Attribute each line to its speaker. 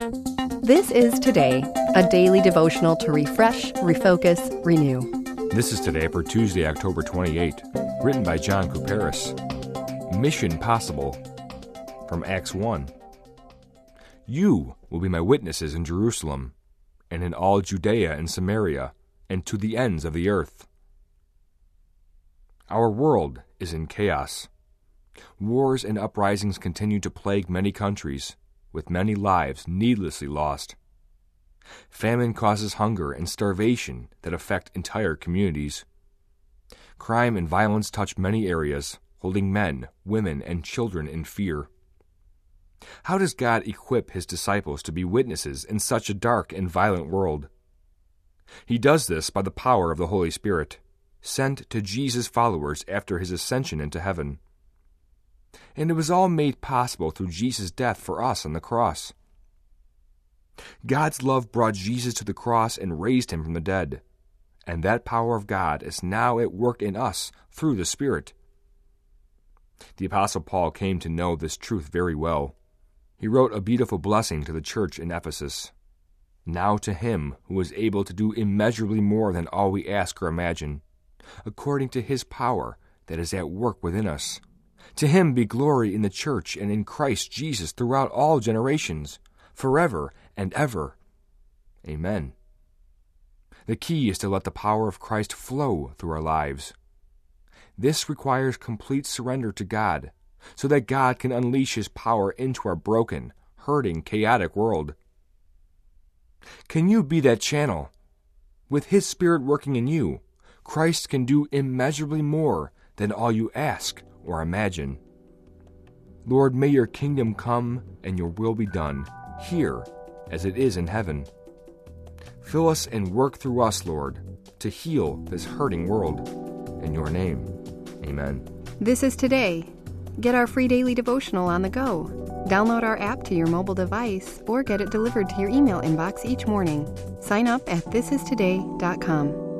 Speaker 1: This is Today, a daily devotional to refresh, refocus, renew.
Speaker 2: This is Today for Tuesday, October 28, written by John Couperus. Mission Possible, from Acts 1. You will be my witnesses in Jerusalem, and in all Judea and Samaria, and to the ends of the earth. Our world is in chaos. Wars and uprisings continue to plague many countries, with many lives needlessly lost. Famine causes hunger and starvation that affect entire communities. Crime and violence touch many areas, holding men, women, and children in fear. How does God equip His disciples to be witnesses in such a dark and violent world? He does this by the power of the Holy Spirit, sent to Jesus' followers after His ascension into heaven. And it was all made possible through Jesus' death for us on the cross. God's love brought Jesus to the cross and raised Him from the dead, and that power of God is now at work in us through the Spirit. The Apostle Paul came to know this truth very well. He wrote a beautiful blessing to the church in Ephesus. Now to Him who is able to do immeasurably more than all we ask or imagine, according to His power that is at work within us. To Him be glory in the church and in Christ Jesus throughout all generations, forever and ever. Amen. The key is to let the power of Christ flow through our lives. This requires complete surrender to God, so that God can unleash His power into our broken, hurting, chaotic world. Can you be that channel? With His Spirit working in you, Christ can do immeasurably more than all you ask or imagine. Lord, may Your kingdom come and Your will be done, here as it is in heaven. Fill us and work through us, Lord, to heal this hurting world. In Your name, amen.
Speaker 1: This is Today. Get our free daily devotional on the go. Download our app to your mobile device or get it delivered to your email inbox each morning. Sign up at thisistoday.com.